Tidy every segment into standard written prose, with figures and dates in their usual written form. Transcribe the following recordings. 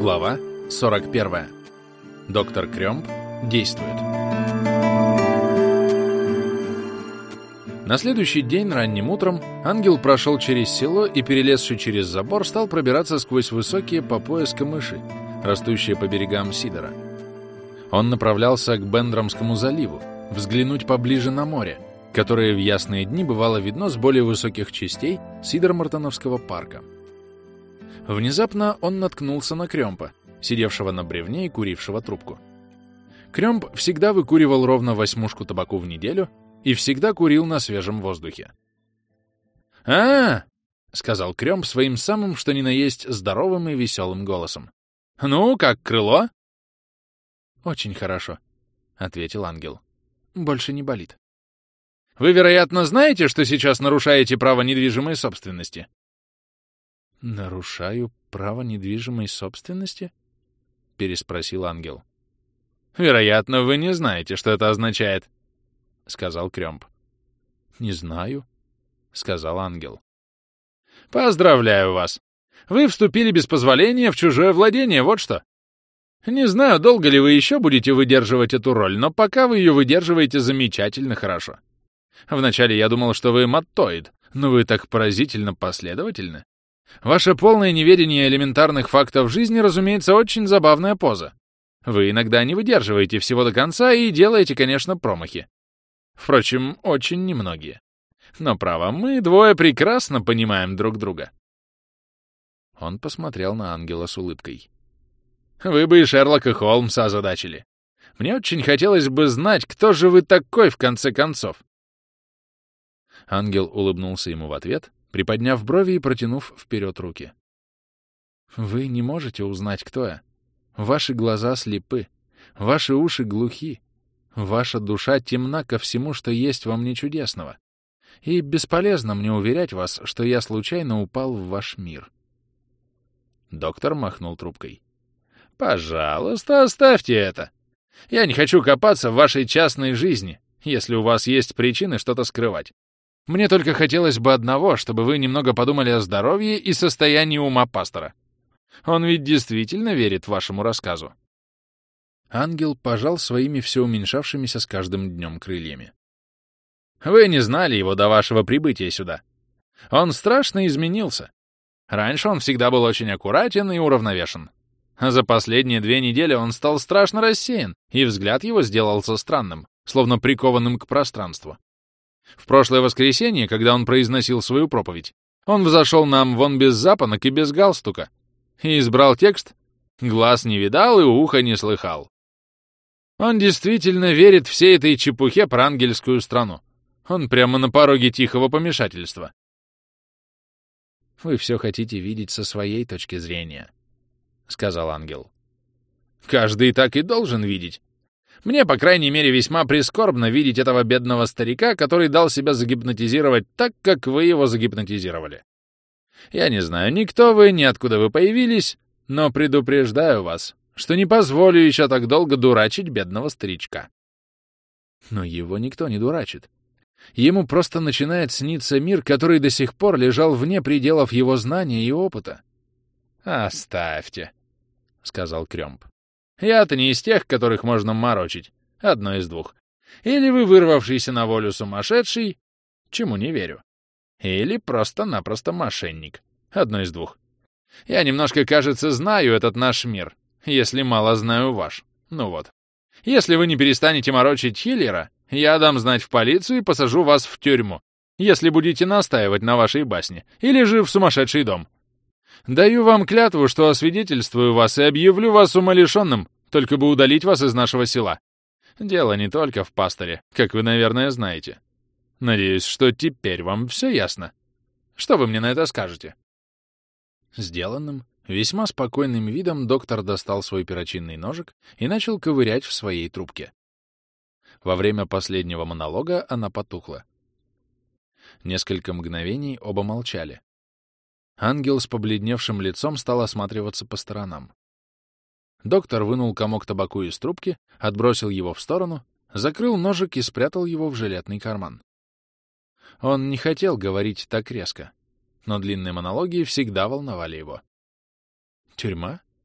Глава 41. Доктор Крёмп действует. На следующий день ранним утром ангел прошел через село и, перелезший через забор, стал пробираться сквозь высокие по пояс камыши, растущие по берегам Сидора. Он направлялся к Бендрамскому заливу, взглянуть поближе на море, которое в ясные дни бывало видно с более высоких частей Сидор-Мартоновского парка. Внезапно он наткнулся на Крёмпа, сидевшего на бревне и курившего трубку. Крёмп всегда выкуривал ровно 8 табаку в неделю и всегда курил на свежем воздухе. Сказал Крёмп своим самым что ни на есть здоровым и веселым голосом. «Ну, как крыло?» «Очень хорошо», — ответил ангел. «Больше не болит». «Вы, вероятно, знаете, что сейчас нарушаете право недвижимой собственности?» «Нарушаю право недвижимой собственности?» — переспросил ангел. «Вероятно, вы не знаете, что это означает», — сказал Крёмп. «Не знаю», — сказал ангел. «Поздравляю вас! Вы вступили без позволения в чужое владение, вот что. Не знаю, долго ли вы еще будете выдерживать эту роль, но пока вы ее выдерживаете замечательно хорошо. Вначале я думал, что вы маттоид, но вы так поразительно последовательны. Ваше полное неведение элементарных фактов жизни, разумеется, очень забавная поза. Вы иногда не выдерживаете всего до конца и делаете, конечно, промахи. Впрочем, очень немногие. Но, право, мы двое прекрасно понимаем друг друга». Он посмотрел на ангела с улыбкой. «Вы бы и Шерлока Холмса озадачили. Мне очень хотелось бы знать, кто же вы такой в конце концов». Ангел улыбнулся ему в ответ, приподняв брови и протянув вперед руки. «Вы не можете узнать, кто я. Ваши глаза слепы, ваши уши глухи, ваша душа темна ко всему, что есть во мне чудесного. И бесполезно мне уверять вас, что я случайно упал в ваш мир». Доктор махнул трубкой. «Пожалуйста, оставьте это. Я не хочу копаться в вашей частной жизни, если у вас есть причины что-то скрывать. Мне только хотелось бы одного, чтобы вы немного подумали о здоровье и состоянии ума пастора. Он ведь действительно верит вашему рассказу». Ангел пожал своими все уменьшавшимися с каждым днем крыльями. «Вы не знали его до вашего прибытия сюда. Он страшно изменился. Раньше он всегда был очень аккуратен и уравновешен. А за последние 2 недели он стал страшно рассеян, и взгляд его сделался странным, словно прикованным к пространству. В прошлое воскресенье, когда он произносил свою проповедь, он взошел нам вон без запонок и без галстука и избрал текст «Глаз не видал и ухо не слыхал». Он действительно верит всей этой чепухе про ангельскую страну. Он прямо на пороге тихого помешательства. «Вы все хотите видеть со своей точки зрения», — сказал ангел. «Каждый так и должен видеть. Мне, по крайней мере, весьма прискорбно видеть этого бедного старика, который дал себя загипнотизировать так, как вы его загипнотизировали. Я не знаю, ни кто вы, ни откуда вы появились, но предупреждаю вас, что не позволю еще так долго дурачить бедного старичка». Но его никто не дурачит. Ему просто начинает сниться мир, который до сих пор лежал вне пределов его знания и опыта. «Оставьте», — сказал Крёмп. «Я-то не из тех, которых можно морочить. Одно из двух. Или вы вырвавшийся на волю сумасшедший, чему не верю. Или просто-напросто мошенник. Одно из двух. Я немножко, кажется, знаю этот наш мир, если мало знаю ваш. Ну вот. Если вы не перестанете морочить Хиллера, я дам знать в полицию и посажу вас в тюрьму, если будете настаивать на вашей басне, или же в сумасшедший дом. Даю вам клятву, что освидетельствую вас и объявлю вас умалишенным, только бы удалить вас из нашего села. Дело не только в пасторе, как вы, наверное, знаете. Надеюсь, что теперь вам все ясно. Что вы мне на это скажете?» Сделанным, весьма спокойным видом доктор достал свой перочинный ножик и начал ковырять в своей трубке. Во время последнего монолога она потухла. Несколько мгновений оба молчали. Ангел с побледневшим лицом стал осматриваться по сторонам. Доктор вынул комок табаку из трубки, отбросил его в сторону, закрыл ножик и спрятал его в жилетный карман. Он не хотел говорить так резко, но длинные монологи всегда волновали его. «Тюрьма?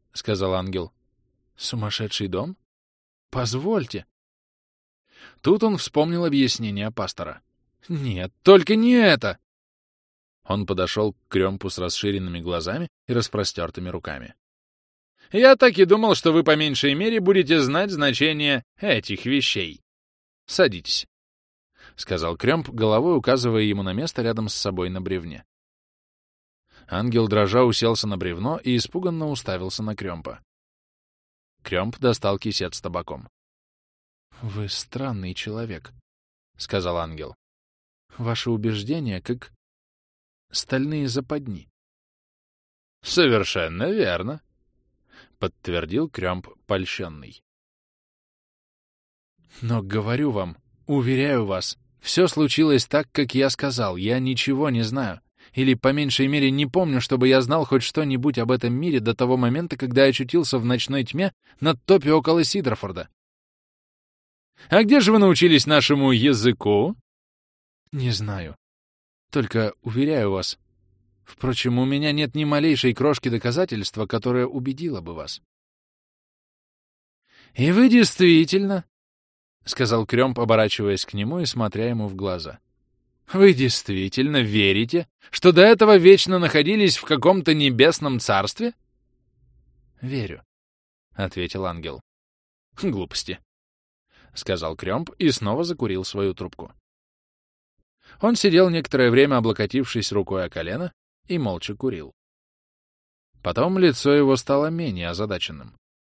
— сказал ангел. «Сумасшедший дом? Позвольте». Тут он вспомнил объяснение пастора. «Нет, только не это!» Он подошел к Крёмпу с расширенными глазами и распростертыми руками. «Я так и думал, что вы по меньшей мере будете знать значение этих вещей. Садитесь», — сказал Крёмп, головой указывая ему на место рядом с собой на бревне. Ангел дрожа уселся на бревно и испуганно уставился на Крёмпа. Крёмп достал кисет с табаком. «Вы странный человек», — сказал ангел. «Ваши убеждения как стальные западни». «Совершенно верно», — подтвердил Крёмп польщенный. «Но говорю вам, уверяю вас, все случилось так, как я сказал. Я ничего не знаю. Или, по меньшей мере, не помню, чтобы я знал хоть что-нибудь об этом мире до того момента, когда я очутился в ночной тьме над топи около Сидрофорда». «А где же вы научились нашему языку?» «Не знаю. Только, уверяю вас, впрочем, у меня нет ни малейшей крошки доказательства, которое убедило бы вас». «И вы действительно, — сказал Крёмп, оборачиваясь к нему и смотря ему в глаза, — вы действительно верите, что до этого вечно находились в каком-то небесном царстве?» «Верю», — ответил ангел. «Глупости», — сказал Крёмп и снова закурил свою трубку. Он сидел некоторое время, облокотившись рукой о колено, и молча курил. Потом лицо его стало менее озадаченным.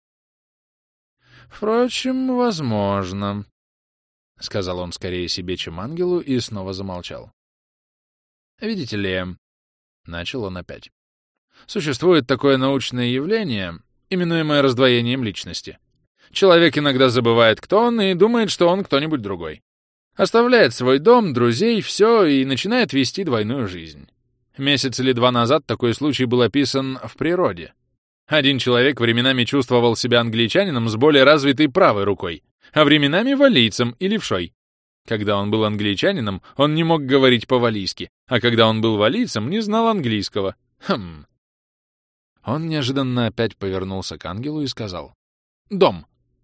«Впрочем, возможно», — сказал он скорее себе, чем ангелу, и снова замолчал. «Видите ли, — начал он опять, — существует такое научное явление, именуемое раздвоением личности. Человек иногда забывает, кто он, и думает, что он кто-нибудь другой. Оставляет свой дом, друзей, все, и начинает вести двойную жизнь. Месяц или два назад такой случай был описан в природе. Один человек временами чувствовал себя англичанином с более развитой правой рукой, а временами валлийцем и левшой. Когда он был англичанином, он не мог говорить по-валлийски, а когда он был валлийцем, не знал английского. Он неожиданно опять повернулся к ангелу и сказал: «Дом».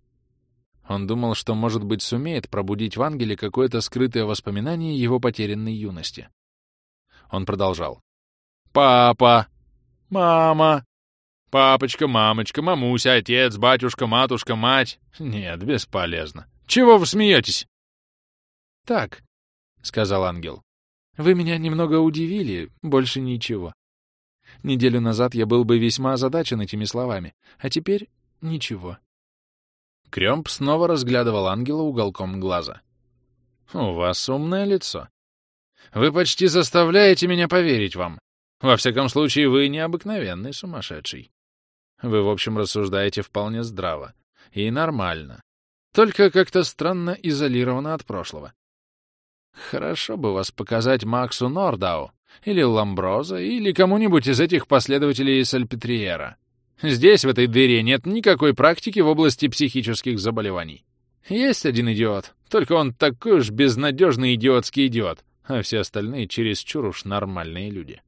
Он думал, что, может быть, сумеет пробудить в ангеле какое-то скрытое воспоминание его потерянной юности. Он продолжал: «Папа! Мама! Папочка, мамочка, мамуся, отец, батюшка, матушка, мать. Нет, бесполезно. Чего вы смеетесь?» «Так», — сказал ангел, — «вы меня немного удивили, больше ничего. Неделю назад я был бы весьма озадачен этими словами, а теперь ничего». Крёмп снова разглядывал ангела уголком глаза. «У вас умное лицо. Вы почти заставляете меня поверить вам. Во всяком случае, вы необыкновенный сумасшедший. Вы, в общем, рассуждаете вполне здраво и нормально, только как-то странно изолировано от прошлого. Хорошо бы вас показать Максу Нордау, или Ламброза, или кому-нибудь из этих последователей Сальпетриера. Здесь, в этой дыре, нет никакой практики в области психических заболеваний. Есть один идиот, только он такой уж безнадежный идиотский идиот, а все остальные чересчур уж нормальные люди».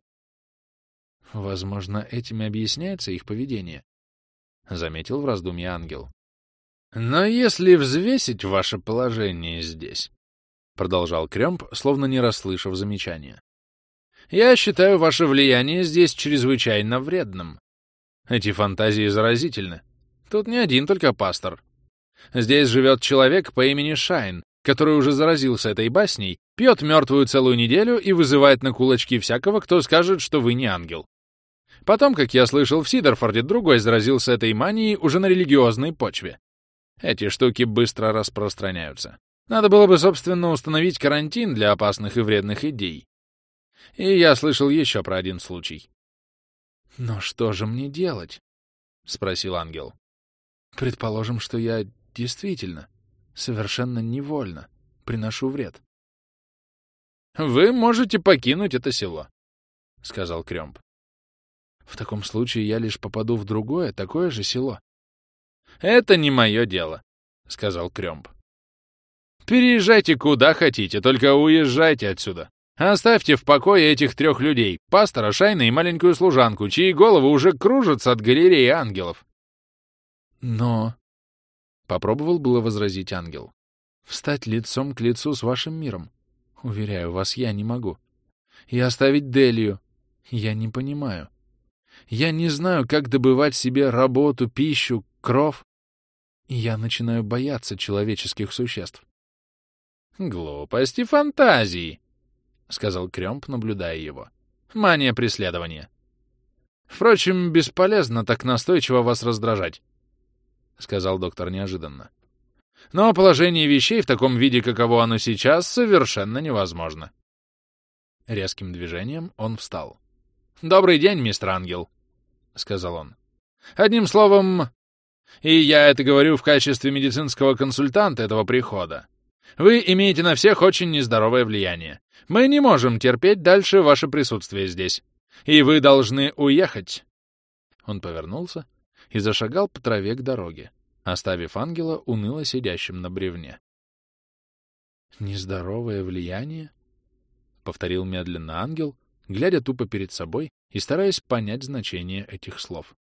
«Возможно, этим и объясняется их поведение», — заметил в раздумье ангел. «Но если взвесить ваше положение здесь», — продолжал Крёмп, словно не расслышав замечания, — «я считаю ваше влияние здесь чрезвычайно вредным. Эти фантазии заразительны. Тут не один только пастор. Здесь живет человек по имени Шайн, который уже заразился этой басней, пьет мертвую целую неделю и вызывает на кулачки всякого, кто скажет, что вы не ангел. Потом, как я слышал, в Сидорфорде другой заразился этой манией уже на религиозной почве. Эти штуки быстро распространяются. Надо было бы, собственно, установить карантин для опасных и вредных идей. И я слышал еще про один случай». «Но что же мне делать?» — спросил ангел. «Предположим, что я действительно, совершенно невольно приношу вред». «Вы можете покинуть это село», — сказал Крёмп. «В таком случае я лишь попаду в другое, такое же село». «Это не мое дело», — сказал Крёмп. «Переезжайте куда хотите, только уезжайте отсюда. Оставьте в покое этих 3 людей, пастора, Шайна и маленькую служанку, чьи головы уже кружатся от галереи ангелов. Но... Попробовал было возразить ангел. Встать лицом к лицу с вашим миром. Уверяю вас, я не могу. И оставить Делию. Я не понимаю. Я не знаю, как добывать себе работу, пищу, кров. И я начинаю бояться человеческих существ. «Глупости фантазии», — сказал Крёмп, наблюдая его. «Мания преследования. Впрочем, бесполезно так настойчиво вас раздражать», — сказал доктор неожиданно. «Но положение вещей в таком виде, каково оно сейчас, совершенно невозможно». Резким движением он встал. «Добрый день, мистер Ангел», — сказал он. «Одним словом, и я это говорю в качестве медицинского консультанта этого прихода, вы имеете на всех очень нездоровое влияние. Мы не можем терпеть дальше ваше присутствие здесь. И вы должны уехать». Он повернулся и зашагал по траве к дороге, оставив ангела уныло сидящим на бревне. «Нездоровое влияние?» — повторил медленно ангел, глядя тупо перед собой и стараясь понять значение этих слов.